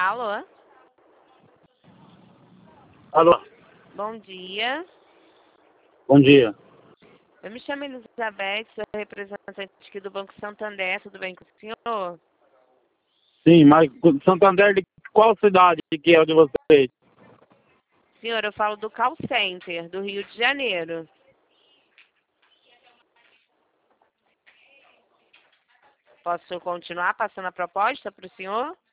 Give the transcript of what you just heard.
Alô? Alô, Bom dia. bom dia. Eu me chamo Elizabeth, sou representante aqui do Banco Santander. Tudo bem com o senhor? Sim, mas Santander, de qual cidade que é o de vocês? Senhor, eu falo do call center do Rio de Janeiro. Posso continuar passando a proposta para o senhor?